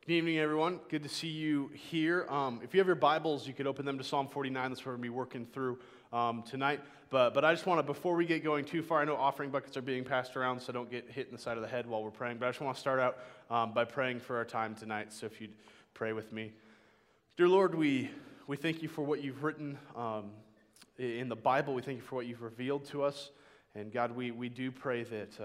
Good evening, everyone. Good to see you here. If you have your Bibles, you could open them to Psalm 49. That's what we're going to be working through tonight. But I just want to, before we get going too far, I know offering buckets are being passed around, so don't get hit in the side of the head while we're praying. But I just want to start out by praying for our time tonight. So if you'd pray with me. Dear Lord, we thank you for what you've written in the Bible. We thank you for what you've revealed to us. And God, we do pray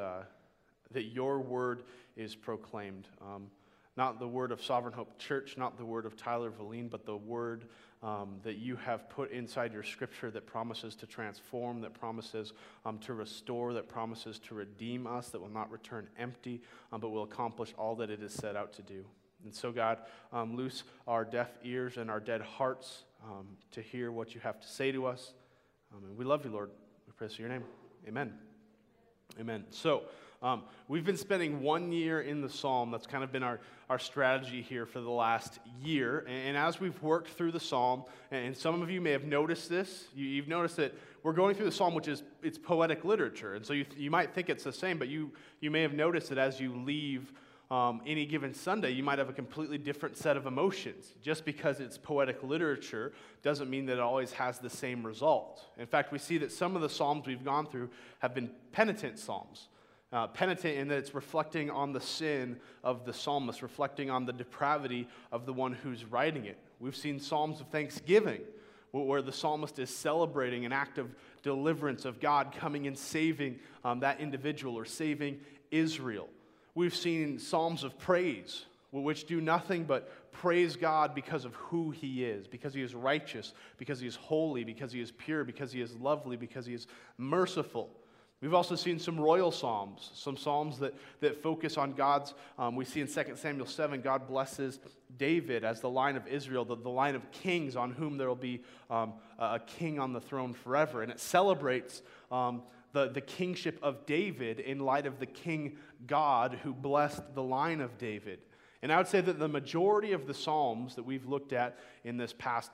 that your word is proclaimed. Not the word of Sovereign Hope Church, not the word of Tyler Valine, but the word that you have put inside your scripture that promises to transform, that promises to restore, that promises to redeem us, that will not return empty, but will accomplish all that it is set out to do. And so, God, loose our deaf ears and our dead hearts to hear what you have to say to us. And we love you, Lord. We pray this in your name. Amen. Amen. So, we've been spending 1 year in the Psalm. That's kind of been our strategy here for the last year. And as we've worked through the Psalm, and some of you may have noticed this, you've noticed that we're going through the Psalm, which is it's poetic literature. And so you might think it's the same, but you may have noticed that as you leave any given Sunday, you might have a completely different set of emotions. Just because it's poetic literature doesn't mean that it always has the same result. In fact, we see that some of the Psalms we've gone through have been penitent Psalms. Penitent in that it's reflecting on the sin of the psalmist, reflecting on the depravity of the one who's writing it. We've seen Psalms of thanksgiving, where the psalmist is celebrating an act of deliverance of God coming and saving that individual or saving Israel. We've seen Psalms of praise, which do nothing but praise God because of who He is, because He is righteous, because He is holy, because He is pure, because He is lovely, because He is merciful. We've also seen some royal psalms, some psalms that focus on God's, we see in 2 Samuel 7, God blesses David as the line of Israel, the line of kings on whom there will be a king on the throne forever. And it celebrates the kingship of David in light of the king God who blessed the line of David. And I would say that the majority of the psalms that we've looked at in this past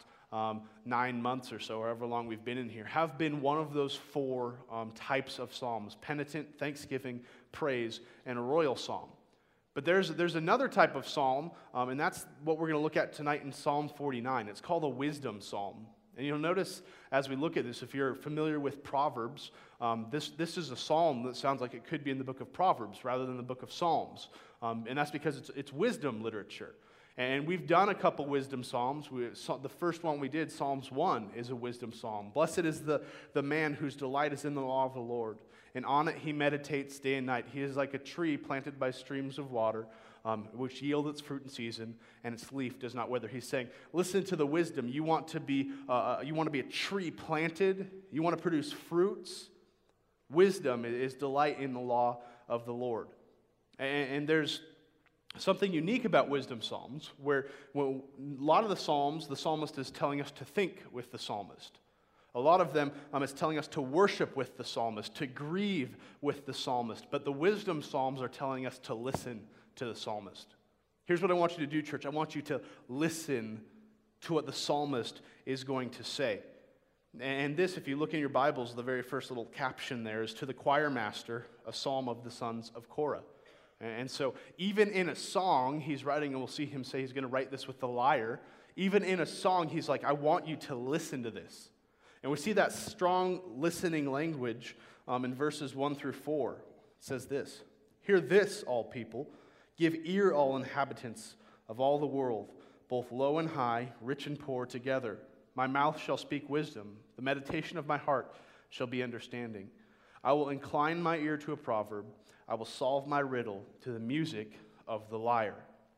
9 months or so, or however long we've been in here, have been one of those four types of psalms: penitent, thanksgiving, praise, and a royal psalm. But there's another type of psalm, and that's what we're going to look at tonight in Psalm 49. It's called a wisdom psalm. And you'll notice as we look at this, if you're familiar with Proverbs, this is a psalm that sounds like it could be in the book of Proverbs rather than the book of Psalms. And that's because it's wisdom literature. And we've done a couple wisdom psalms. The first one we did, Psalms 1, is a wisdom psalm. Blessed is the man whose delight is in the law of the Lord, and on it he meditates day and night. He is like a tree planted by streams of water, which yield its fruit in season, and its leaf does not wither. He's saying, listen to the wisdom. You want to be a tree planted. You want to produce fruits. Wisdom is delight in the law of the Lord. And there's something unique about wisdom psalms, where a lot of the psalms, the psalmist is telling us to think with the psalmist. A lot of them is telling us to worship with the psalmist, to grieve with the psalmist. But the wisdom psalms are telling us to listen to the psalmist. Here's what I want you to do, church. I want you to listen to what the psalmist is going to say. And this, if you look in your Bibles, the very first little caption there is, to the choir master, a psalm of the sons of Korah. And so even in a song he's writing, and we'll see him say he's going to write this with the lyre, even in a song he's like, I want you to listen to this. And we see that strong listening language in verses 1 through 4. It says this: Hear this, all people, give ear, all inhabitants of all the world, both low and high, rich and poor together. My mouth shall speak wisdom, the meditation of my heart shall be understanding. I will incline my ear to a proverb, I will solve my riddle to the music of the lyre.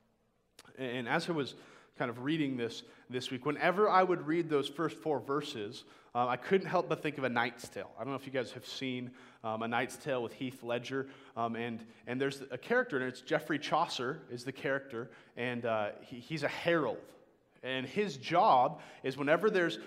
And as I was kind of reading this week, whenever I would read those first four verses, I couldn't help but think of A Knight's Tale. I don't know if you guys have seen A Knight's Tale with Heath Ledger, and there's a character in it. It's Geoffrey Chaucer is the character, and he's a herald. And his job is whenever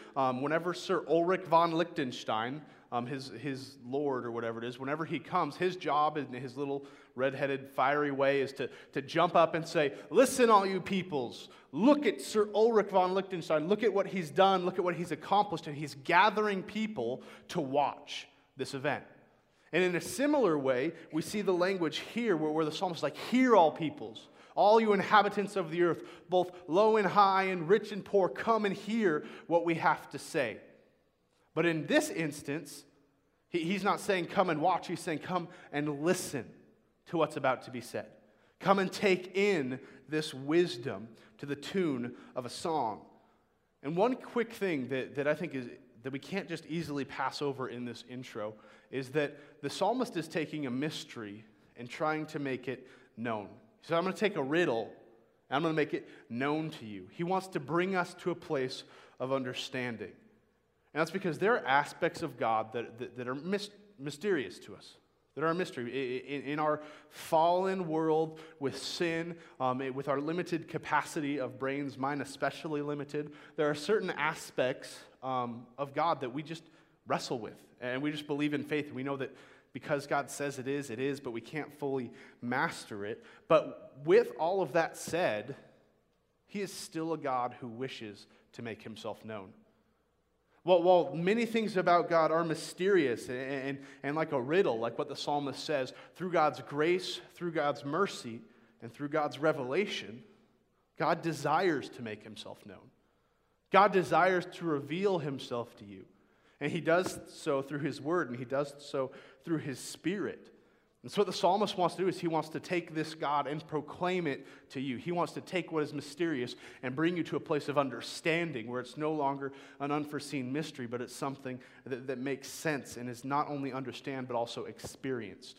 Sir Ulrich von Liechtenstein, his lord or whatever it is, whenever he comes, his job in his little red-headed fiery way is to jump up and say, listen, all you peoples, look at Sir Ulrich von Liechtenstein, look at what he's done, look at what he's accomplished, and he's gathering people to watch this event. And in a similar way, we see the language here where the psalmist is like, hear all peoples, All you inhabitants of the earth, both low and high and rich and poor, come and hear what we have to say. But in this instance, he's not saying come and watch. He's saying come and listen to what's about to be said. Come and take in this wisdom to the tune of a song. And one quick thing that I think is that we can't just easily pass over in this intro is that the psalmist is taking a mystery and trying to make it known. He said, I'm going to take a riddle and I'm going to make it known to you. He wants to bring us to a place of understanding. And that's because there are aspects of God that are mysterious to us, that are a mystery. In our fallen world with sin, with our limited capacity of brains, mine especially limited, there are certain aspects of God that we just wrestle with. And we just believe in faith. We know that because God says it is, but we can't fully master it. But with all of that said, He is still a God who wishes to make Himself known. While many things about God are mysterious and like a riddle, like what the psalmist says, through God's grace, through God's mercy, and through God's revelation, God desires to make Himself known. God desires to reveal Himself to you. And He does so through His Word, and He does so through His Spirit. And so what the psalmist wants to do is he wants to take this God and proclaim it to you. He wants to take what is mysterious and bring you to a place of understanding where it's no longer an unforeseen mystery, but it's something that makes sense and is not only understood but also experienced.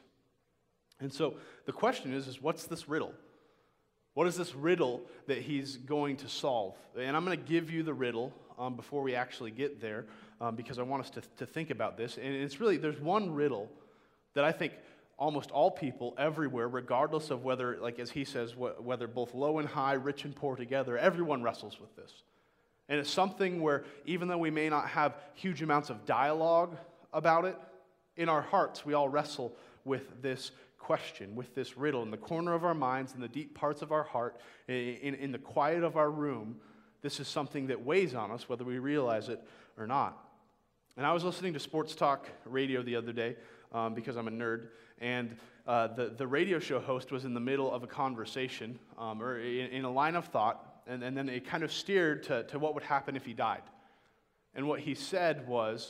And so the question is what's this riddle? What is this riddle that he's going to solve? And I'm going to give you the riddle before we actually get there because I want us to think about this. And it's really, there's one riddle that I think almost all people everywhere, regardless of whether, like as he says, whether both low and high, rich and poor together, everyone wrestles with this. And it's something where even though we may not have huge amounts of dialogue about it, in our hearts we all wrestle with this question, with this riddle. In the corner of our minds, in the deep parts of our heart, in the quiet of our room, this is something that weighs on us whether we realize it or not. And I was listening to Sports Talk Radio the other day because I'm a nerd, and the radio show host was in the middle of a conversation or in a line of thought, and then it kind of steered to what would happen if he died. And what he said was,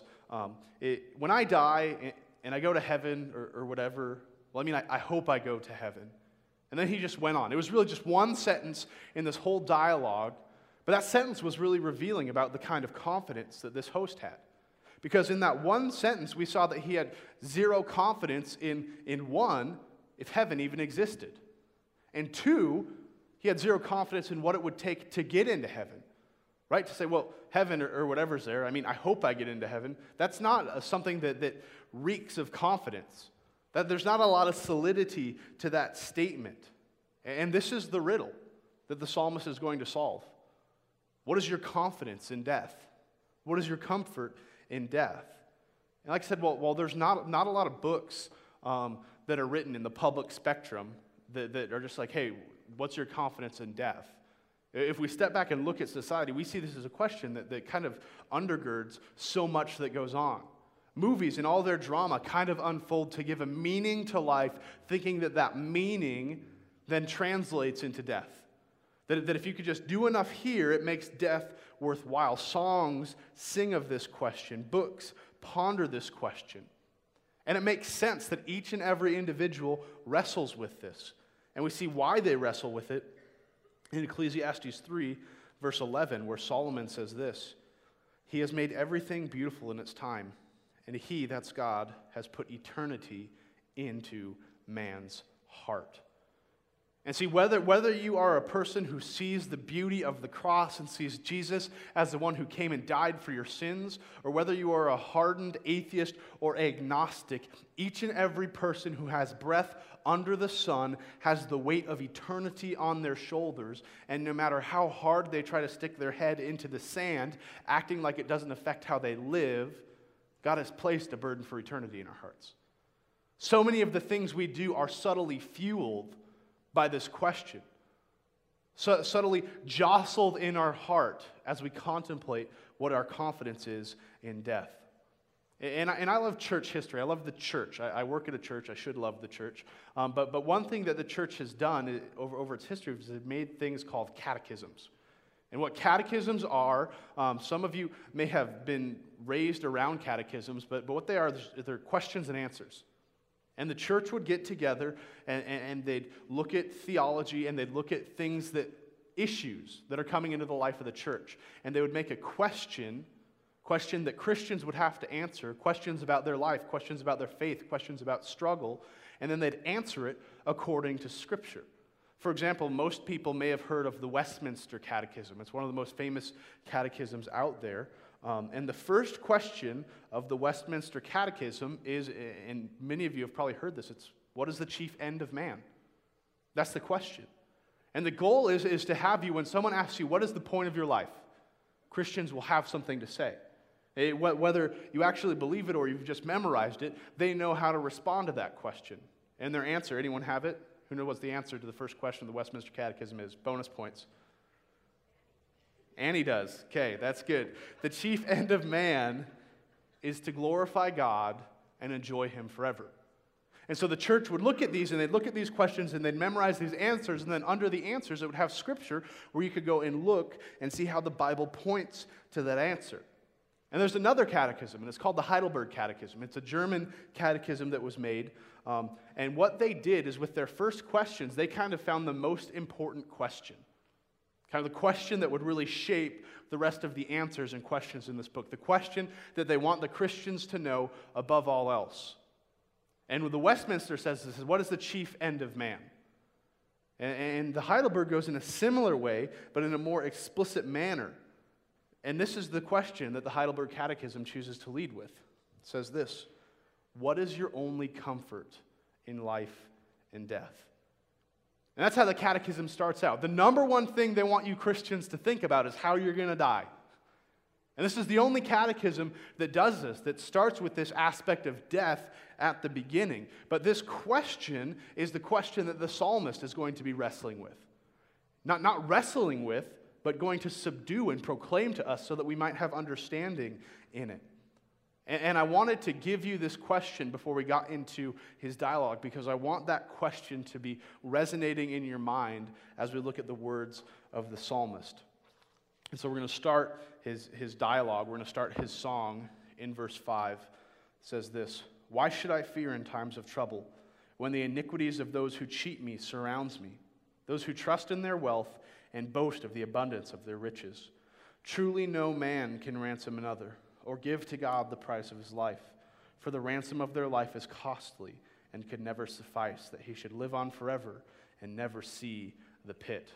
when I die and I go to heaven or whatever, well, I mean, I hope I go to heaven. And then he just went on. It was really just one sentence in this whole dialogue, but that sentence was really revealing about the kind of confidence that this host had. Because in that one sentence, we saw that he had zero confidence in one, if heaven even existed. And two, he had zero confidence in what it would take to get into heaven. Right? To say, well, heaven or whatever's there, I mean, I hope I get into heaven. That's not something that reeks of confidence. That there's not a lot of solidity to that statement. And this is the riddle that the psalmist is going to solve. What is your confidence in death? What is your comfort in death? And like I said, while there's not a lot of books that are written in the public spectrum that are just like, hey, what's your confidence in death? If we step back and look at society, we see this as a question that kind of undergirds so much that goes on. Movies and all their drama kind of unfold to give a meaning to life, thinking that meaning then translates into death. That if you could just do enough here, it makes death worthwhile. Songs sing of this question. Books ponder this question. And it makes sense that each and every individual wrestles with this. And we see why they wrestle with it in Ecclesiastes 3, verse 11, where Solomon says this: He has made everything beautiful in its time, and He, that's God, has put eternity into man's heart. And see, whether you are a person who sees the beauty of the cross and sees Jesus as the one who came and died for your sins, or whether you are a hardened atheist or agnostic, each and every person who has breath under the sun has the weight of eternity on their shoulders. And no matter how hard they try to stick their head into the sand, acting like it doesn't affect how they live, God has placed a burden for eternity in our hearts. So many of the things we do are subtly fueled by this question, so subtly jostled in our heart as we contemplate what our confidence is in death. And I love church history. I love the church. I work at a church. I should love the church. But one thing that the church has done over its history is it made things called catechisms. And what catechisms are, some of you may have been raised around catechisms, but what they are, they're questions and answers. And the church would get together and they'd look at theology and they'd look at issues that are coming into the life of the church. And they would make a question that Christians would have to answer, questions about their life, questions about their faith, questions about struggle, and then they'd answer it according to Scripture. For example, most people may have heard of the Westminster Catechism. It's one of the most famous catechisms out there. And the first question of the Westminster Catechism is, and many of you have probably heard this, it's, what is the chief end of man? That's the question. And the goal is to have you, when someone asks you, what is the point of your life? Christians will have something to say. Whether you actually believe it or you've just memorized it, they know how to respond to that question. And their answer, anyone have it? Who knows what the answer to the first question of the Westminster Catechism is? Bonus points. Annie does. Okay, that's good. The chief end of man is to glorify God and enjoy Him forever. And so the church would look at these, and they'd look at these questions, and they'd memorize these answers, and then under the answers, it would have Scripture where you could go and look and see how the Bible points to that answer. And there's another catechism, and it's called the Heidelberg Catechism. It's a German catechism that was made. And what they did is with their first questions, they kind of found the most important question. Kind of the question that would really shape the rest of the answers and questions in this book. The question that they want the Christians to know above all else. And the Westminster says this is, what is the chief end of man? And the Heidelberg goes in a similar way, but in a more explicit manner. And this is the question that the Heidelberg Catechism chooses to lead with. It says this, what is your only comfort in life and death? And that's how the catechism starts out. The number one thing they want you Christians to think about is how you're going to die. And this is the only catechism that does this, that starts with this aspect of death at the beginning. But this question is the question that the psalmist is going to be wrestling with. Not wrestling with, but going to subdue and proclaim to us so that we might have understanding in it. And I wanted to give you this question before we got into his dialogue, because I want that question to be resonating in your mind as we look at the words of the psalmist. And so we're going to start his dialogue. We're going to start his song in verse 5. It says this, why should I fear in times of trouble, when the iniquities of those who cheat me surrounds me, those who trust in their wealth and boast of the abundance of their riches? Truly no man can ransom another, or give to God the price of his life. For the ransom of their life is costly, and could never suffice, that he should live on forever and never see the pit.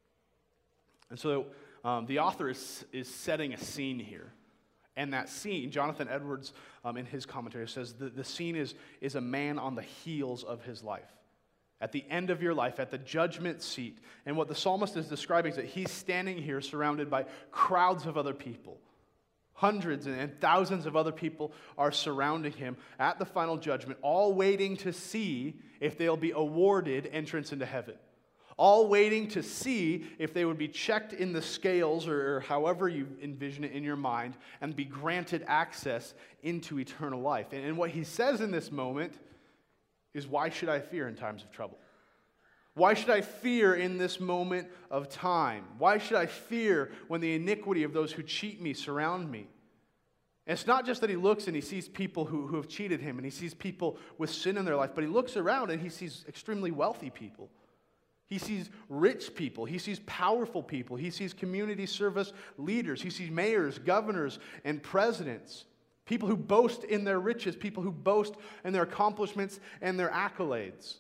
And so the author is setting a scene here. And that scene, Jonathan Edwards in his commentary says the scene is a man on the heels of his life. At the end of your life, at the judgment seat. And what the psalmist is describing is that he's standing here surrounded by crowds of other people. Hundreds and thousands of other people are surrounding him at the final judgment, all waiting to see if they'll be awarded entrance into heaven. All waiting to see if they would be checked in the scales, or however you envision it in your mind, and be granted access into eternal life. And what he says in this moment is, why should I fear in times of trouble? Why should I fear in this moment of time? Why should I fear when the iniquity of those who cheat me surround me? And it's not just that he looks and he sees people who have cheated him, and he sees people with sin in their life, but he looks around and he sees extremely wealthy people. He sees rich people. He sees powerful people. He sees community service leaders. He sees mayors, governors, and presidents. People who boast in their riches. People who boast in their accomplishments and their accolades.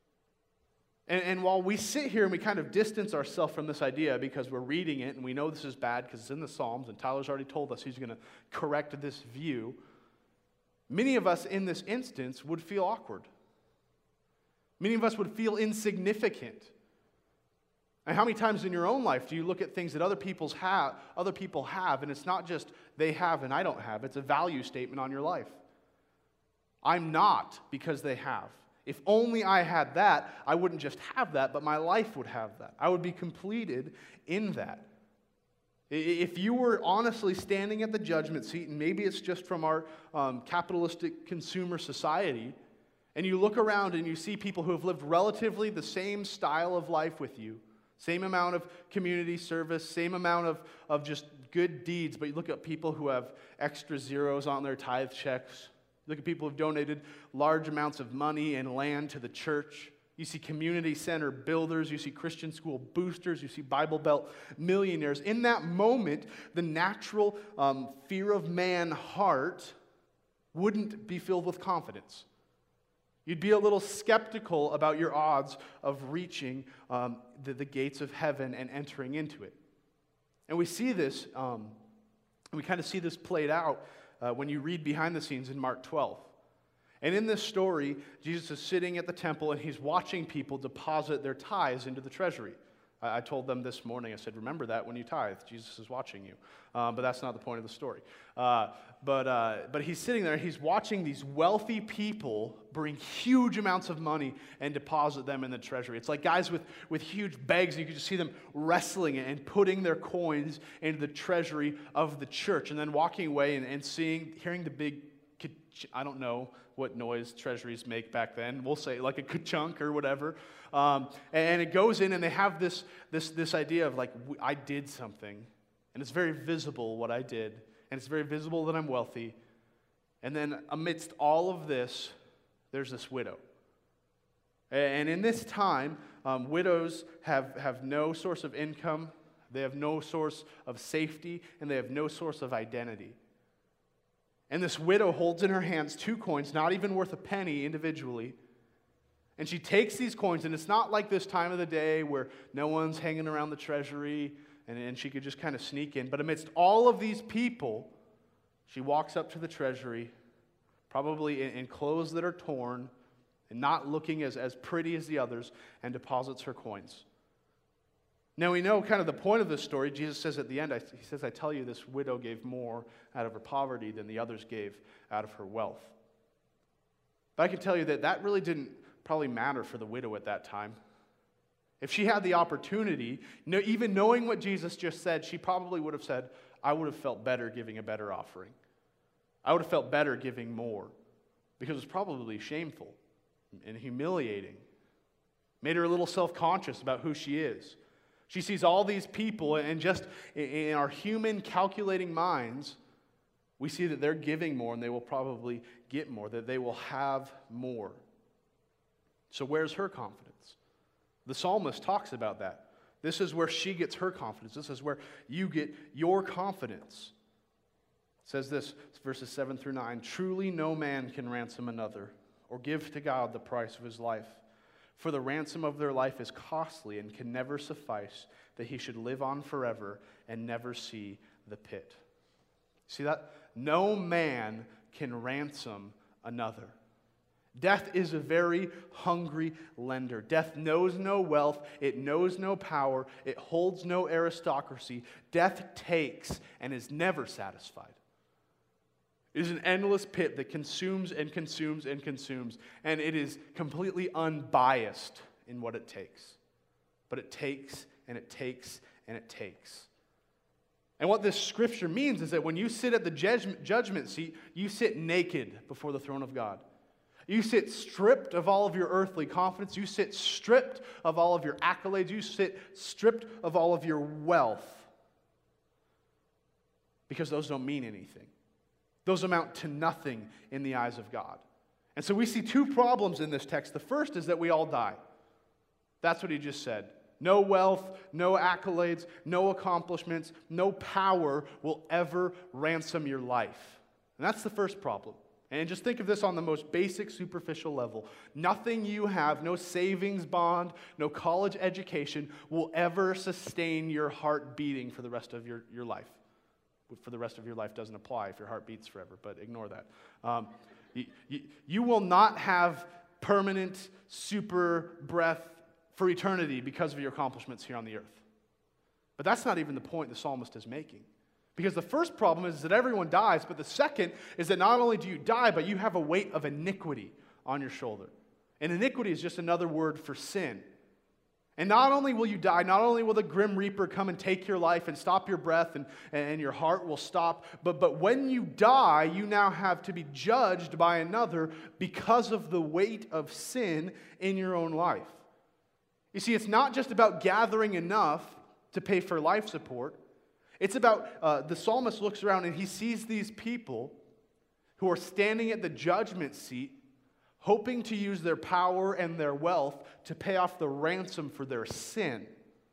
And while we sit here and we kind of distance ourselves from this idea because we're reading it and we know this is bad because it's in the Psalms and Tyler's already told us he's going to correct this view, many of us in this instance would feel awkward. Many of us would feel insignificant. And how many times in your own life do you look at things that other people have, and it's not just they have and I don't have, it's a value statement on your life. I'm not because they have. If only I had that, I wouldn't just have that, but my life would have that. I would be completed in that. If you were honestly standing at the judgment seat, and maybe it's just from our capitalistic consumer society, and you look around and you see people who have lived relatively the same style of life with you, same amount of community service, same amount of just good deeds, but you look at people who have extra zeros on their tithe checks. Look at people who've donated large amounts of money and land to the church. You see community center builders, you see Christian school boosters, you see Bible Belt millionaires. In that moment, the natural fear of man heart wouldn't be filled with confidence. You'd be a little skeptical about your odds of reaching the gates of heaven and entering into it. And we see this, we kind of see this played out when you read behind the scenes in Mark 12. And in this story, Jesus is sitting at the temple and he's watching people deposit their tithes into the treasury. I told them this morning, I said, remember that when you tithe, Jesus is watching you. But that's not the point of the story. But he's sitting there, he's watching these wealthy people bring huge amounts of money and deposit them in the treasury. It's like guys with huge bags, and you can just see them wrestling it and putting their coins into the treasury of the church, and then walking away and hearing the big, I don't know what noise treasuries make back then. We'll say like a ka-chunk or whatever. And it goes in, and they have this idea of like, I did something, and it's very visible what I did, and it's very visible that I'm wealthy. And then amidst all of this, there's this widow. And in this time, widows have no source of income, they have no source of safety, and they have no source of identity. And this widow holds in her hands 2 coins, not even worth a penny individually. And she takes these coins, and it's not like this time of the day where no one's hanging around the treasury and she could just kind of sneak in. But amidst all of these people, she walks up to the treasury, probably in clothes that are torn and not looking as pretty as the others, and deposits her coins. Now we know kind of the point of this story. Jesus says at the end, he says, I tell you, this widow gave more out of her poverty than the others gave out of her wealth. But I can tell you that really didn't probably matter for the widow at that time. If she had the opportunity, even knowing what Jesus just said, she probably would have said, I would have felt better giving a better offering. I would have felt better giving more, because it was probably shameful and humiliating. Made her a little self-conscious about who she is. She sees all these people, and just in our human calculating minds, we see that they're giving more, and they will probably get more, that they will have more. So where's her confidence? The psalmist talks about that. This is where she gets her confidence. This is where you get your confidence. It says this, verses 7 through 9, truly no man can ransom another or give to God the price of his life. For the ransom of their life is costly and can never suffice, that he should live on forever and never see the pit. See that? No man can ransom another. Death is a very hungry lender. Death knows no wealth. It knows no power. It holds no aristocracy. Death takes and is never satisfied. It is an endless pit that consumes and consumes and consumes, and it is completely unbiased in what it takes. But it takes and it takes and it takes. And what this scripture means is that when you sit at the judgment seat, you sit naked before the throne of God. You sit stripped of all of your earthly confidence. You sit stripped of all of your accolades. You sit stripped of all of your wealth, because those don't mean anything. Those amount to nothing in the eyes of God. And so we see 2 problems in this text. The first is that we all die. That's what he just said. No wealth, no accolades, no accomplishments, no power will ever ransom your life. And that's the first problem. And just think of this on the most basic, superficial level. Nothing you have, no savings bond, no college education, will ever sustain your heart beating for the rest of your life. For the rest of your life doesn't apply if your heart beats forever, but ignore that. You will not have permanent super breath for eternity because of your accomplishments here on the earth. But that's not even the point the psalmist is making. Because the first problem is that everyone dies, but the second is that not only do you die, but you have a weight of iniquity on your shoulder. And iniquity is just another word for sin. And not only will you die, not only will the grim reaper come and take your life and stop your breath and your heart will stop, but when you die, you now have to be judged by another because of the weight of sin in your own life. You see, it's not just about gathering enough to pay for life support. It's about, the psalmist looks around and he sees these people who are standing at the judgment seat, hoping to use their power and their wealth to pay off the ransom for their sin.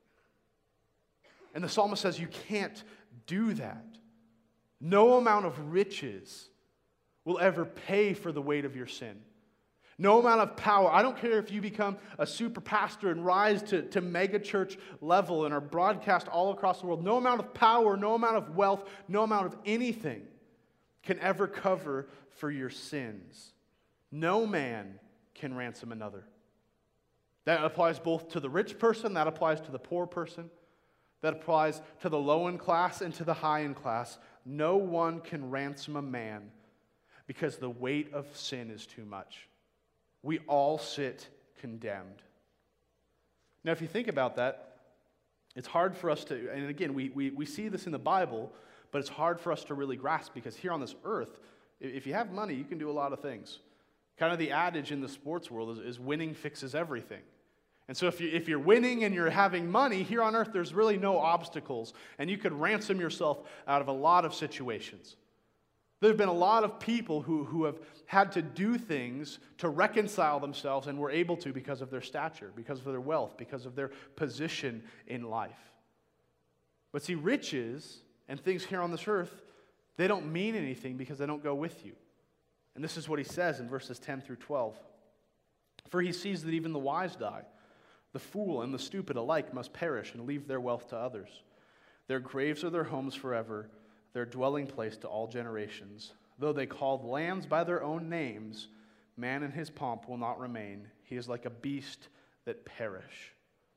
And the psalmist says, you can't do that. No amount of riches will ever pay for the weight of your sin. No amount of power. I don't care if you become a super pastor and rise to mega church level and are broadcast all across the world. No amount of power, no amount of wealth, no amount of anything can ever cover for your sins. No man can ransom another. That applies both to the rich person, that applies to the poor person, that applies to the low-end class and to the high-end class. No one can ransom a man because the weight of sin is too much. We all sit condemned. Now, if you think about that, it's hard for us to, and again, we see this in the Bible, but it's hard for us to really grasp because here on this earth, if you have money, you can do a lot of things. Kind of the adage in the sports world is winning fixes everything. And so if you're winning and you're having money, here on earth there's really no obstacles, and you could ransom yourself out of a lot of situations. There have been a lot of people who have had to do things to reconcile themselves and were able to because of their stature, because of their wealth, because of their position in life. But see, riches and things here on this earth, they don't mean anything because they don't go with you. And this is what he says in verses 10 through 12. For he sees that even the wise die. The fool and the stupid alike must perish and leave their wealth to others. Their graves are their homes forever, their dwelling place to all generations. Though they call lands by their own names, man in his pomp will not remain. He is like a beast that perish.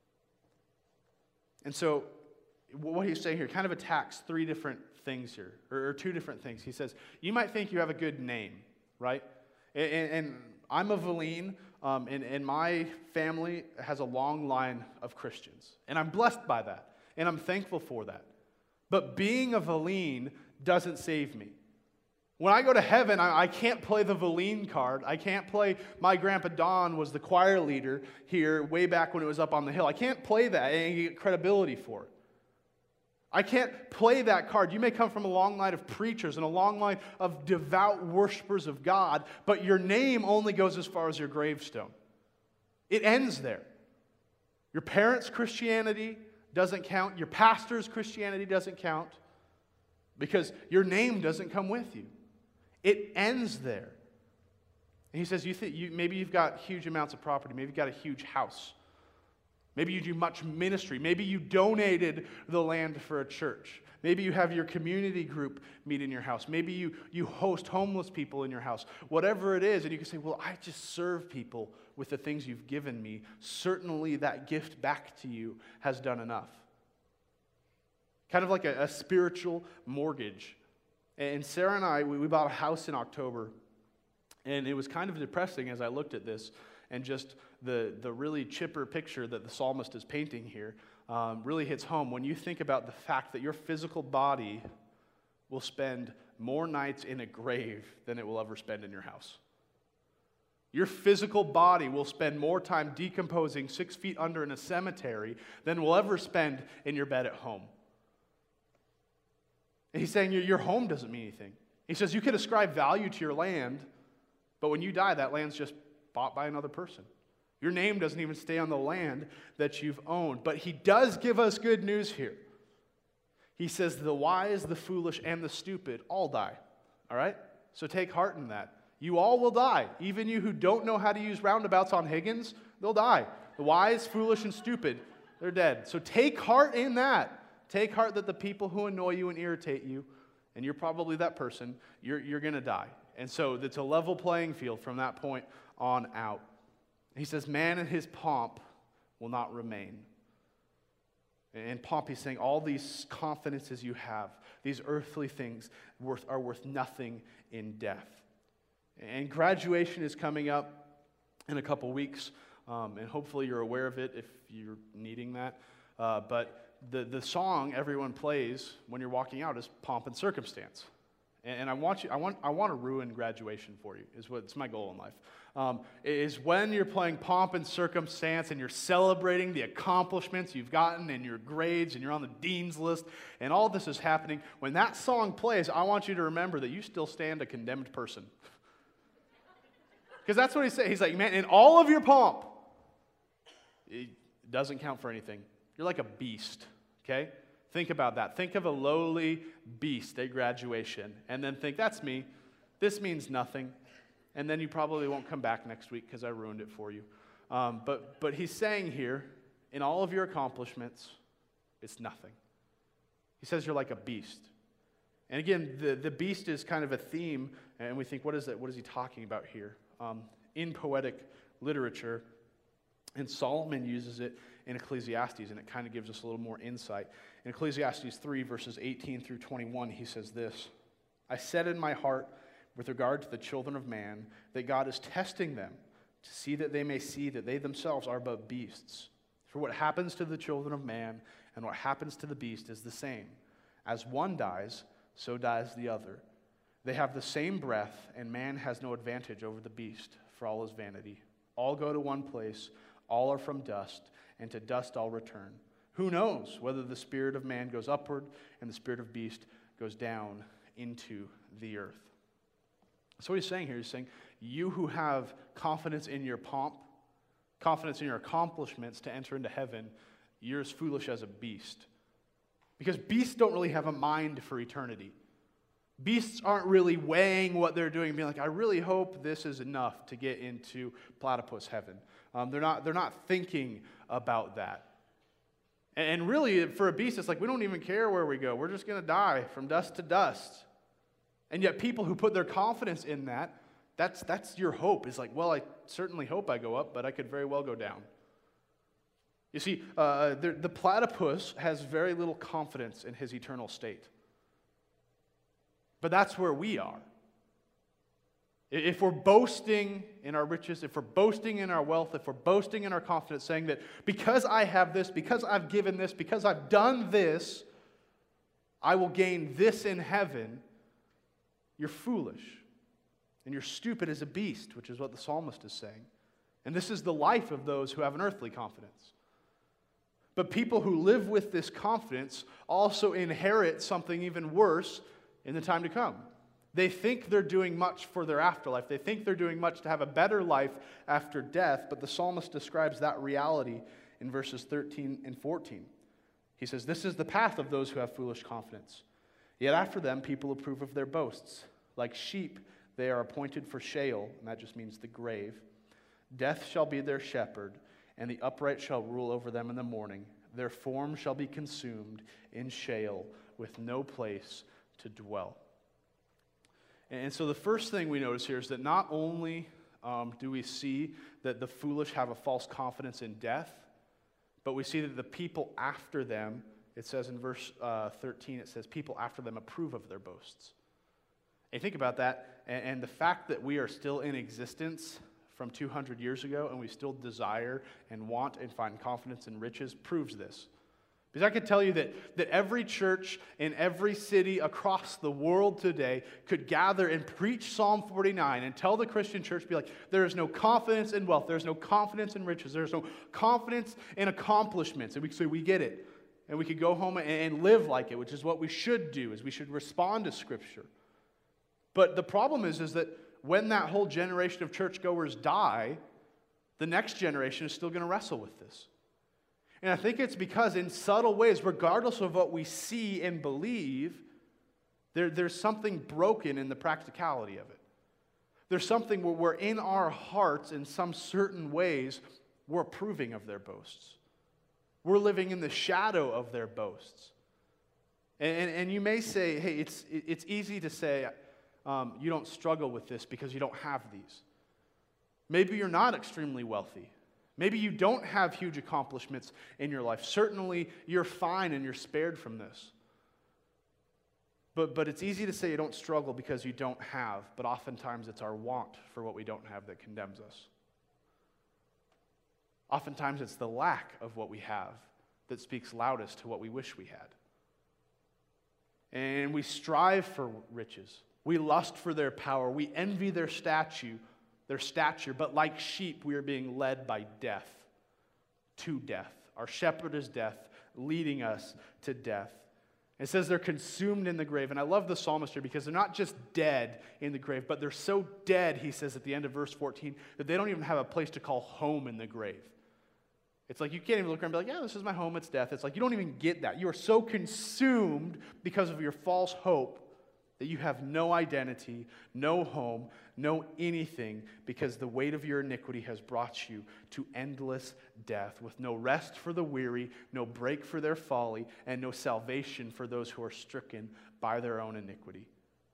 And so, what he's saying here kind of attacks three different things here, or two different things. He says, you might think you have a good name, right? And I'm a Valine, and my family has a long line of Christians. And I'm blessed by that, and I'm thankful for that. But being a Valine doesn't save me. When I go to heaven, I can't play the Valine card. I can't play my grandpa Don was the choir leader here way back when it was up on the hill. I can't play that and get credibility for it. I can't play that card. You may come from a long line of preachers and a long line of devout worshipers of God, but your name only goes as far as your gravestone. It ends there. Your parents' Christianity doesn't count. Your pastor's Christianity doesn't count because your name doesn't come with you. It ends there. And he says, maybe you've got huge amounts of property. Maybe you've got a huge house. Maybe you do much ministry. Maybe you donated the land for a church. Maybe you have your community group meet in your house. Maybe you host homeless people in your house. Whatever it is, and you can say, well, I just serve people with the things you've given me. Certainly that gift back to you has done enough. Kind of like a spiritual mortgage. And Sarah and I, we bought a house in October, and it was kind of depressing as I looked at this, and just the really chipper picture that the psalmist is painting here really hits home when you think about the fact that your physical body will spend more nights in a grave than it will ever spend in your house. Your physical body will spend more time decomposing 6 feet under in a cemetery than will ever spend in your bed at home. And he's saying your home doesn't mean anything. He says you can ascribe value to your land, but when you die, that land's just bought by another person. Your name doesn't even stay on the land that you've owned. But he does give us good news here. He says the wise, the foolish, and the stupid all die. All right? So take heart in that. You all will die. Even you who don't know how to use roundabouts on Higgins, they'll die. The wise, foolish, and stupid, they're dead. So take heart in that. Take heart that the people who annoy you and irritate you, and you're probably that person, you're going to die. And so it's a level playing field from that point on out. He says, man in his pomp will not remain. And pomp, he's saying, all these confidences you have, these earthly things are worth nothing in death. And graduation is coming up in a couple weeks. and hopefully you're aware of it if you're needing that. But the song everyone plays when you're walking out is Pomp and Circumstance. And I want to ruin graduation for you, it's my goal in life. Is when you're playing Pomp and Circumstance and you're celebrating the accomplishments you've gotten and your grades and you're on the dean's list and all this is happening, when that song plays, I want you to remember that you still stand a condemned person. Because that's what he's saying. He's like, man, in all of your pomp, it doesn't count for anything. You're like a beast, okay? Think about that. Think of a lowly beast at graduation, and then think, that's me. This means nothing. And then you probably won't come back next week because I ruined it for you. But he's saying here, in all of your accomplishments, it's nothing. He says you're like a beast. And again, the beast is kind of a theme, and we think, what is that? What is he talking about here? In poetic literature, and Solomon uses it in Ecclesiastes, and it kind of gives us a little more insight. In Ecclesiastes 3, verses 18 through 21, he says this, I said in my heart with regard to the children of man that God is testing them to see that they may see that they themselves are but beasts. For what happens to the children of man and what happens to the beast is the same. As one dies, so dies the other. They have the same breath, and man has no advantage over the beast, for all is vanity. All go to one place, all are from dust, and to dust all return. Who knows whether the spirit of man goes upward and the spirit of beast goes down into the earth? So what he's saying here, he's saying, you who have confidence in your pomp, confidence in your accomplishments to enter into heaven, you're as foolish as a beast. Because beasts don't really have a mind for eternity. Beasts aren't really weighing what they're doing and being like, I really hope this is enough to get into platypus heaven. They're not thinking about that. And really, for a beast, it's like, we don't even care where we go. We're just going to die from dust to dust. And yet people who put their confidence in that's your hope. It's like, well, I certainly hope I go up, but I could very well go down. You see, the platypus has very little confidence in his eternal state. But that's where we are. If we're boasting in our riches, if we're boasting in our wealth, if we're boasting in our confidence, saying that because I have this, because I've given this, because I've done this, I will gain this in heaven, you're foolish. And you're stupid as a beast, which is what the psalmist is saying. And this is the life of those who have an earthly confidence. But people who live with this confidence also inherit something even worse in the time to come. They think they're doing much for their afterlife. They think they're doing much to have a better life after death, but the psalmist describes that reality in verses 13 and 14. He says, this is the path of those who have foolish confidence. Yet after them, people approve of their boasts. Like sheep, they are appointed for Sheol, and that just means the grave. Death shall be their shepherd, and the upright shall rule over them in the morning. Their form shall be consumed in Sheol, with no place to dwell. And so the first thing we notice here is that not only do we see that the foolish have a false confidence in death, but we see that the people after them, it says in verse 13, it says, people after them approve of their boasts. And think about that, and the fact that we are still in existence from 200 years ago, and we still desire and want and find confidence in riches, proves this. Because I could tell you that every church in every city across the world today could gather and preach Psalm 49 and tell the Christian church, be like, there is no confidence in wealth, there's no confidence in riches, there's no confidence in accomplishments. And we could say, we get it. And we could go home and live like it, which is what we should do, is we should respond to Scripture. But the problem is that when that whole generation of churchgoers die, the next generation is still going to wrestle with this. And I think it's because in subtle ways, regardless of what we see and believe, there's something broken in the practicality of it. There's something where we're in our hearts, in some certain ways, we're approving of their boasts. We're living in the shadow of their boasts. And you may say, hey, it's easy to say you don't struggle with this because you don't have these. Maybe you're not extremely wealthy. Maybe you don't have huge accomplishments in your life. Certainly, you're fine and you're spared from this. But it's easy to say you don't struggle because you don't have, but oftentimes it's our want for what we don't have that condemns us. Oftentimes it's the lack of what we have that speaks loudest to what we wish we had. And we strive for riches. We lust for their power. We envy their stature, but like sheep, we are being led by death to death. Our shepherd is death, leading us to death. It says they're consumed in the grave. And I love the psalmist here because they're not just dead in the grave, but they're so dead, he says at the end of verse 14, that they don't even have a place to call home in the grave. It's like you can't even look around and be like, yeah, this is my home, it's death. It's like you don't even get that. You are so consumed because of your false hope that you have no identity, no home, no anything, because the weight of your iniquity has brought you to endless death, with no rest for the weary, no break for their folly, and no salvation for those who are stricken by their own iniquity.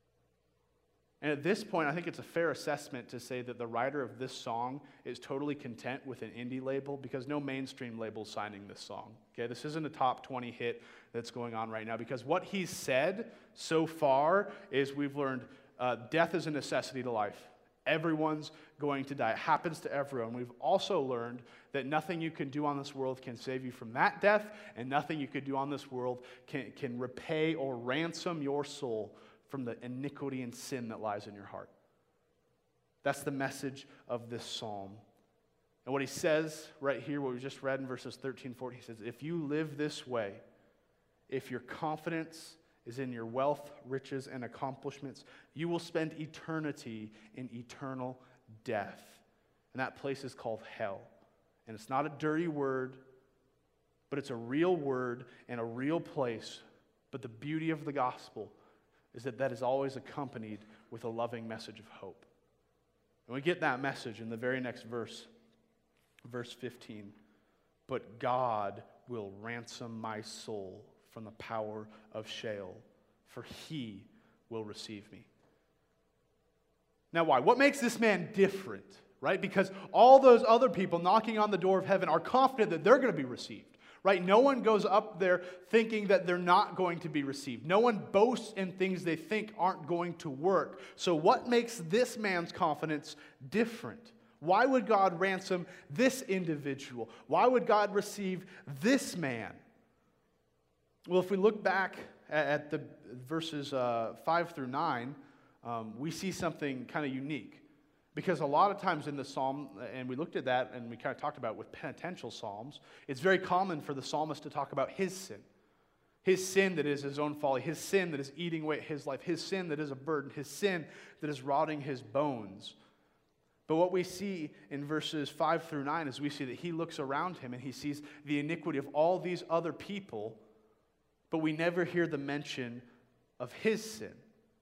And at this point, I think it's a fair assessment to say that the writer of this song is totally content with an indie label, because no mainstream label is signing this song. Okay, this isn't a top 20 hit that's going on right now, because what he's said so far is we've learned death is a necessity to life. Everyone's going to die. It happens to everyone. We've also learned that nothing you can do on this world can save you from that death, and nothing you could do on this world can repay or ransom your soul from the iniquity and sin that lies in your heart. That's the message of this psalm. And what he says right here, what we just read in verses 13, 14, he says, if you live this way, if your confidence is in your wealth, riches, and accomplishments, you will spend eternity in eternal death. And that place is called hell. And it's not a dirty word, but it's a real word and a real place. But the beauty of the gospel is that is always accompanied with a loving message of hope. And we get that message in the very next verse, verse 15. But God will ransom my soul from the power of Sheol, for he will receive me. Now why? What makes this man different, right? Because all those other people knocking on the door of heaven are confident that they're going to be received. Right? No one goes up there thinking that they're not going to be received. No one boasts in things they think aren't going to work. So what makes this man's confidence different? Why would God ransom this individual? Why would God receive this man? Well, if we look back at the verses 5 through 9, we see something kind of unique. Because a lot of times in the psalm, and we looked at that and we kind of talked about with penitential psalms, it's very common for the psalmist to talk about his sin. His sin that is his own folly, his sin that is eating away at his life, his sin that is a burden, his sin that is rotting his bones. But what we see in verses 5 through 9 is we see that he looks around him and he sees the iniquity of all these other people, but we never hear the mention of his sin.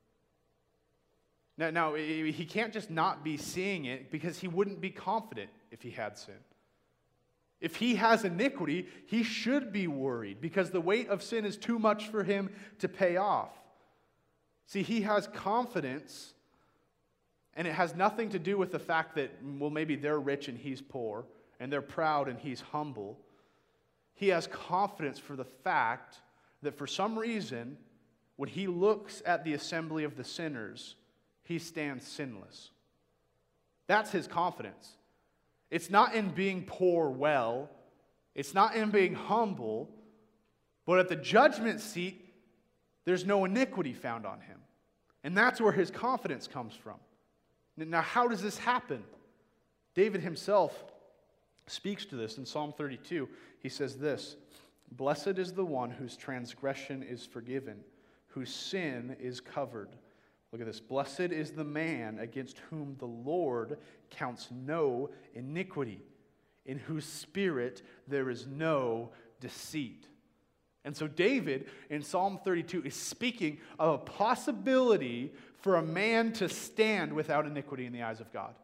Now, he can't just not be seeing it, because he wouldn't be confident if he had sin. If he has iniquity, he should be worried, because the weight of sin is too much for him to pay off. See, he has confidence, and it has nothing to do with the fact that, well, maybe they're rich and he's poor, and they're proud and he's humble. He has confidence for the fact that for some reason, when he looks at the assembly of the sinners, he stands sinless. That's his confidence. It's not in being poor well. It's not in being humble. But at the judgment seat, there's no iniquity found on him. And that's where his confidence comes from. Now, how does this happen? David himself speaks to this in Psalm 32. He says this, "Blessed is the one whose transgression is forgiven, whose sin is covered." Look at this. Blessed is the man against whom the Lord counts no iniquity, in whose spirit there is no deceit. And so David in Psalm 32 is speaking of a possibility for a man to stand without iniquity in the eyes of God.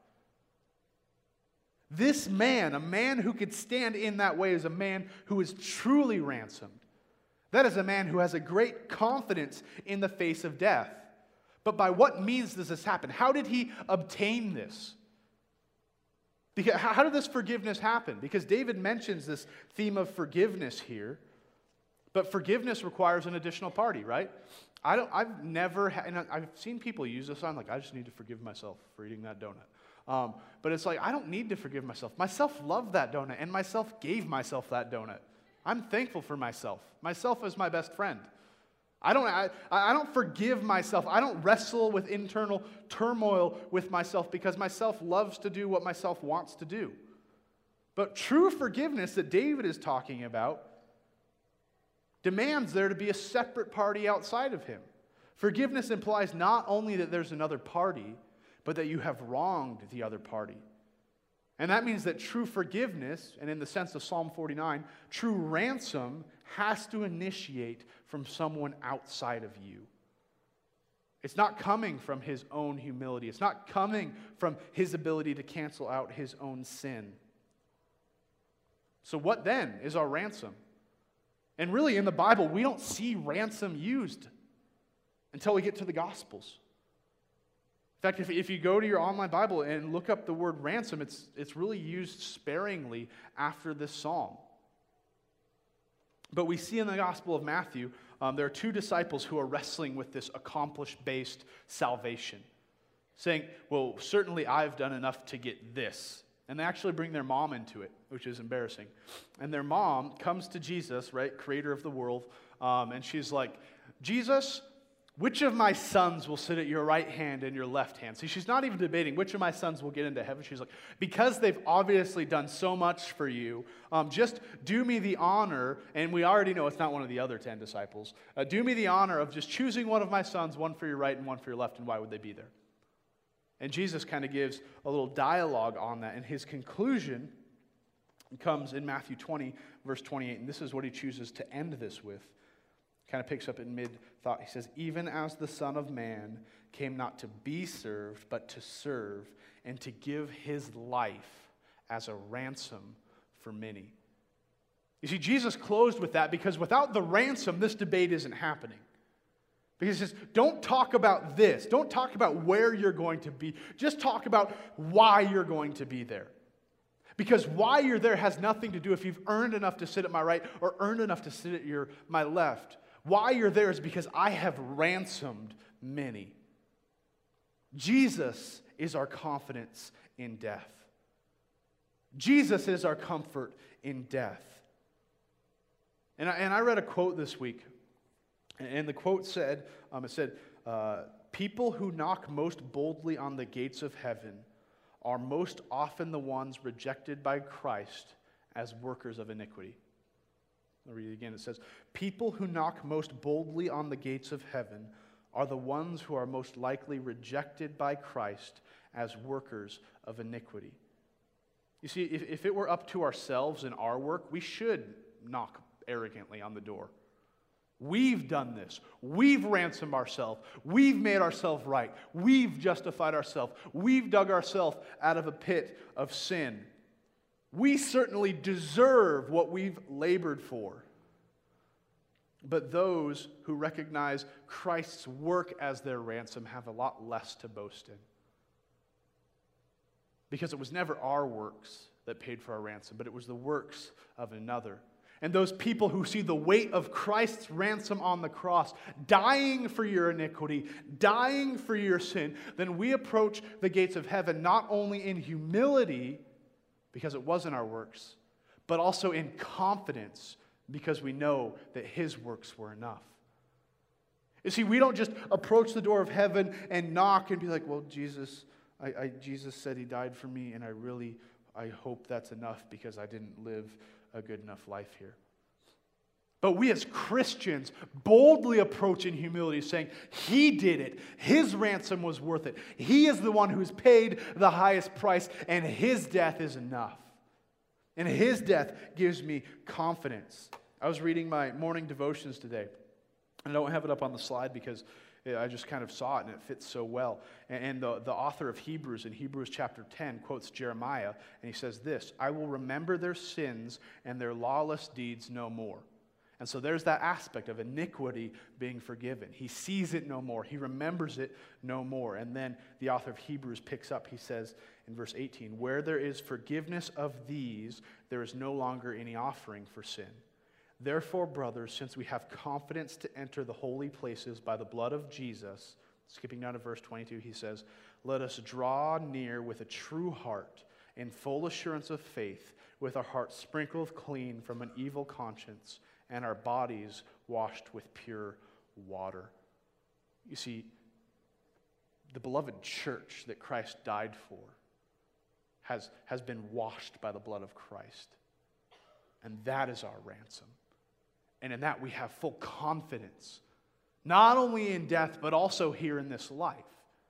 This man, a man who could stand in that way, is a man who is truly ransomed. That is a man who has a great confidence in the face of death. But by what means does this happen? How did he obtain this? Because how did this forgiveness happen? Because David mentions this theme of forgiveness here, but forgiveness requires an additional party, right? I've seen people use this. I'm like, I just need to forgive myself for eating that donut. But it's like, I don't need to forgive myself. Myself loved that donut, and myself gave myself that donut. I'm thankful for myself. Myself is my best friend. I don't forgive myself. I don't wrestle with internal turmoil with myself because myself loves to do what myself wants to do. But true forgiveness that David is talking about demands there to be a separate party outside of him. Forgiveness implies not only that there's another party, but that you have wronged the other party. And that means that true forgiveness, and in the sense of Psalm 49, true ransom has to initiate from someone outside of you. It's not coming from his own humility. It's not coming from his ability to cancel out his own sin. So what then is our ransom? And really in the Bible, we don't see ransom used until we get to the Gospels. In fact, if you go to your online Bible and look up the word ransom, it's really used sparingly after this psalm. But we see in the Gospel of Matthew, there are two disciples who are wrestling with this accomplish-based salvation, saying, well, certainly I've done enough to get this. And they actually bring their mom into it, which is embarrassing. And their mom comes to Jesus, right, creator of the world, and she's like, Jesus, which of my sons will sit at your right hand and your left hand? See, she's not even debating which of my sons will get into heaven. She's like, because they've obviously done so much for you, just do me the honor, and we already know it's not one of the other 10 disciples, do me the honor of just choosing one of my sons, one for your right and one for your left, and why would they be there? And Jesus kind of gives a little dialogue on that, and his conclusion comes in Matthew 20, verse 28, and this is what he chooses to end this with. Kind of picks up in mid-thought. He says, even as the Son of Man came not to be served, but to serve, and to give his life as a ransom for many. You see, Jesus closed with that because without the ransom, this debate isn't happening. Because he says, don't talk about this. Don't talk about where you're going to be. Just talk about why you're going to be there. Because why you're there has nothing to do if you've earned enough to sit at my right or earned enough to sit at my left. Why you're there is because I have ransomed many. Jesus is our confidence in death. Jesus is our comfort in death. And I read a quote this week, and the quote said, people who knock most boldly on the gates of heaven are most often the ones rejected by Christ as workers of iniquity. I'll read it again. It says, people who knock most boldly on the gates of heaven are the ones who are most likely rejected by Christ as workers of iniquity. You see, if it were up to ourselves and our work, we should knock arrogantly on the door. We've done this. We've ransomed ourselves. We've made ourselves right. We've justified ourselves. We've dug ourselves out of a pit of sin. We certainly deserve what we've labored for. But those who recognize Christ's work as their ransom have a lot less to boast in. Because it was never our works that paid for our ransom, but it was the works of another. And those people who see the weight of Christ's ransom on the cross, dying for your iniquity, dying for your sin, then we approach the gates of heaven not only in humility, because it wasn't our works, but also in confidence, because we know that his works were enough. You see, we don't just approach the door of heaven and knock and be like, well, Jesus said he died for me, and I hope that's enough because I didn't live a good enough life here. But we as Christians boldly approach in humility saying, he did it. His ransom was worth it. He is the one who's paid the highest price, and his death is enough. And his death gives me confidence. I was reading my morning devotions today. I don't have it up on the slide because I just kind of saw it and it fits so well. And the author of Hebrews, in Hebrews chapter 10, quotes Jeremiah, and he says this, I will remember their sins and their lawless deeds no more. And so there's that aspect of iniquity being forgiven. He sees it no more. He remembers it no more. And then the author of Hebrews picks up, he says in verse 18, where there is forgiveness of these, there is no longer any offering for sin. Therefore, brothers, since we have confidence to enter the holy places by the blood of Jesus, Skipping down to verse 22, he says, "Let us draw near with a true heart in full assurance of faith, with our hearts sprinkled clean from an evil conscience and our bodies washed with pure water." You see, the beloved church that Christ died for has been washed by the blood of Christ. And that is our ransom. And in that we have full confidence, not only in death, but also here in this life.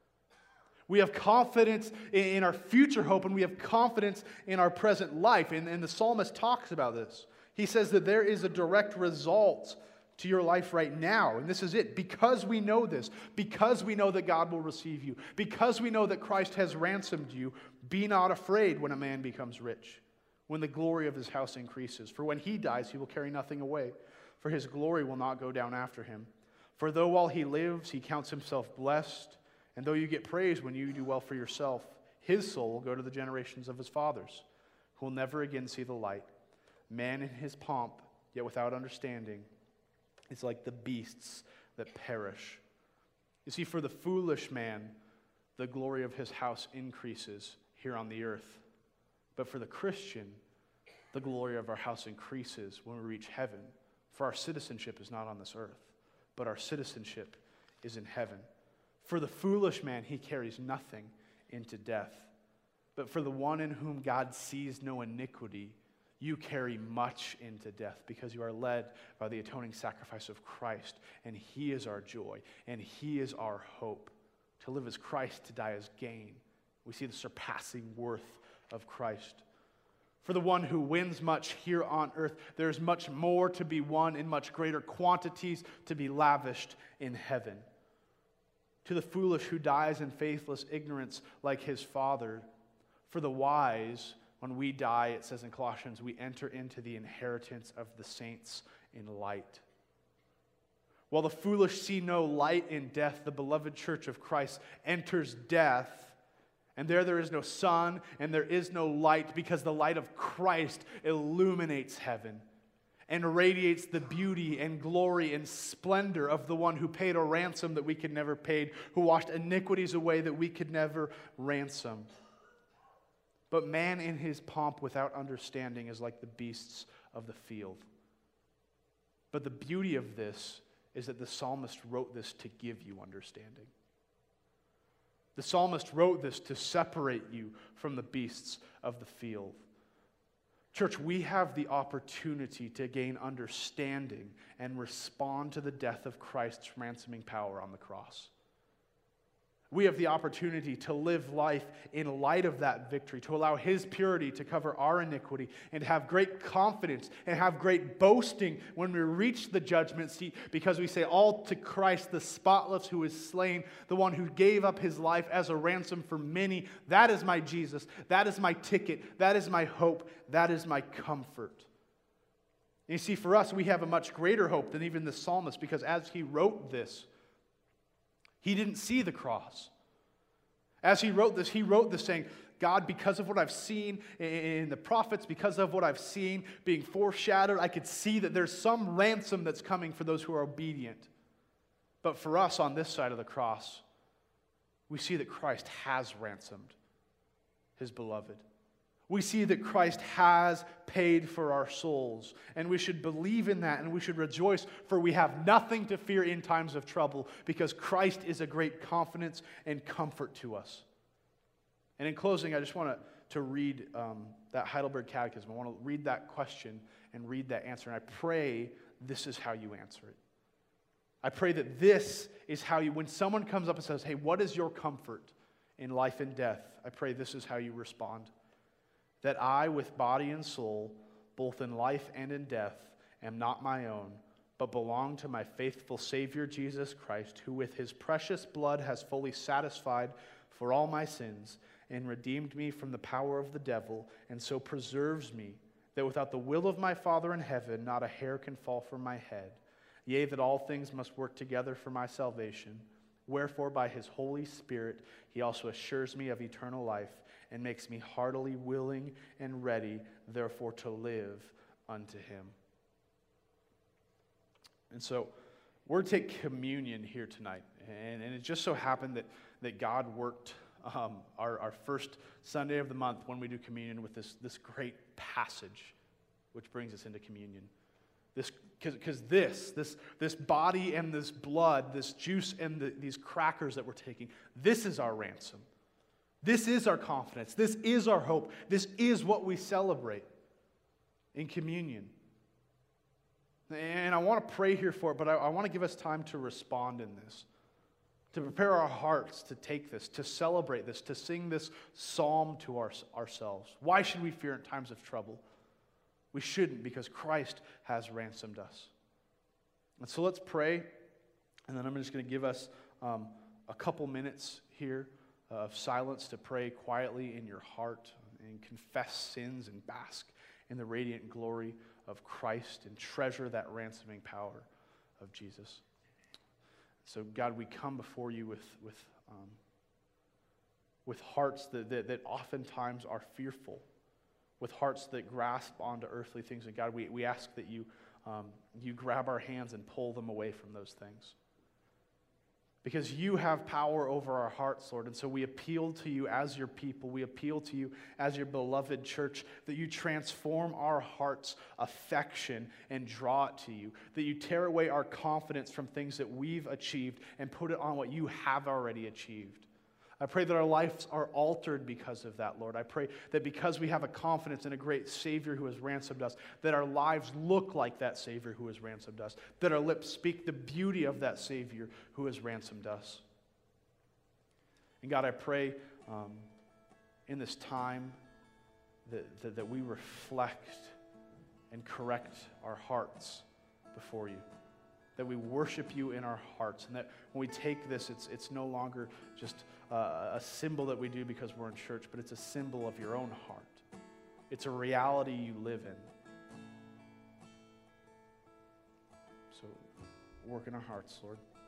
We have confidence in our future hope, and we have confidence in our present life. And the psalmist talks about this. He says that there is a direct result to your life right now. And this is it. Because we know this, because we know that God will receive you, because we know that Christ has ransomed you, be not afraid when a man becomes rich, when the glory of his house increases. For when he dies, he will carry nothing away, for his glory will not go down after him. For though while he lives, he counts himself blessed, and though you get praise when you do well for yourself, his soul will go to the generations of his fathers, who will never again see the light. Man in his pomp, yet without understanding, is like the beasts that perish. You see, for the foolish man, the glory of his house increases here on the earth. But for the Christian, the glory of our house increases when we reach heaven. For our citizenship is not on this earth, but our citizenship is in heaven. For the foolish man, he carries nothing into death. But for the one in whom God sees no iniquity, you carry much into death, because you are led by the atoning sacrifice of Christ, and he is our joy, and he is our hope. To live as Christ, to die as gain. We see the surpassing worth of Christ. For the one who wins much here on earth, there is much more to be won in much greater quantities to be lavished in heaven. To the foolish who dies in faithless ignorance like his father, for the wise, when we die, it says in Colossians, we enter into the inheritance of the saints in light. While the foolish see no light in death, the beloved church of Christ enters death, and there is no sun and there is no light, because the light of Christ illuminates heaven and radiates the beauty and glory and splendor of the one who paid a ransom that we could never pay, who washed iniquities away that we could never ransom. But man in his pomp without understanding is like the beasts of the field. But the beauty of this is that the psalmist wrote this to give you understanding. The psalmist wrote this to separate you from the beasts of the field. Church, we have the opportunity to gain understanding and respond to the death of Christ's ransoming power on the cross. We have the opportunity to live life in light of that victory, to allow his purity to cover our iniquity, and have great confidence and have great boasting when we reach the judgment seat, because we say, all to Christ, the spotless, who is slain, the one who gave up his life as a ransom for many. That is my Jesus. That is my ticket. That is my hope. That is my comfort. And you see, for us, we have a much greater hope than even the psalmist, because as he wrote this, he didn't see the cross. As he wrote this saying, God, because of what I've seen in the prophets, because of what I've seen being foreshadowed, I could see that there's some ransom that's coming for those who are obedient. But for us on this side of the cross, we see that Christ has ransomed his beloved. We see that Christ has paid for our souls, and we should believe in that, and we should rejoice, for we have nothing to fear in times of trouble, because Christ is a great confidence and comfort to us. And in closing, I just want to read that Heidelberg Catechism. I want to read that question and read that answer, and I pray this is how you answer it. I pray that this is how you, when someone comes up and says, hey, what is your comfort in life and death? I pray this is how you respond. That I, with body and soul, both in life and in death, am not my own, but belong to my faithful Savior Jesus Christ, who with his precious blood has fully satisfied for all my sins and redeemed me from the power of the devil, and so preserves me, that without the will of my Father in heaven, not a hair can fall from my head. Yea, that all things must work together for my salvation. Wherefore, by his Holy Spirit, he also assures me of eternal life, and makes me heartily willing and ready, therefore, to live unto him. And so, we're to take communion here tonight. And it just so happened that God worked our first Sunday of the month when we do communion with this great passage, which brings us into communion. Because this body and this blood, this juice and these crackers that we're taking, this is our ransom. This is our confidence. This is our hope. This is what we celebrate in communion. And I want to pray here for it, but I want to give us time to respond in this, to prepare our hearts to take this, to celebrate this, to sing this psalm to ourselves. Why should we fear in times of trouble? We shouldn't, because Christ has ransomed us. And so let's pray, and then I'm just going to give us a couple minutes here of silence to pray quietly in your heart and confess sins and bask in the radiant glory of Christ and treasure that ransoming power of Jesus. So God, we come before you with hearts that oftentimes are fearful, with hearts that grasp onto earthly things. And God, we ask that you grab our hands and pull them away from those things. Because you have power over our hearts, Lord. And so we appeal to you as your people. We appeal to you as your beloved church, that you transform our hearts' affection and draw it to you. That you tear away our confidence from things that we've achieved and put it on what you have already achieved. I pray that our lives are altered because of that, Lord. I pray that because we have a confidence in a great Savior who has ransomed us, that our lives look like that Savior who has ransomed us, that our lips speak the beauty of that Savior who has ransomed us. And God, I pray in this time that we reflect and correct our hearts before you. That we worship you in our hearts, and that when we take this, it's no longer just a symbol that we do because we're in church, but it's a symbol of your own heart. It's a reality you live in. So work in our hearts, Lord.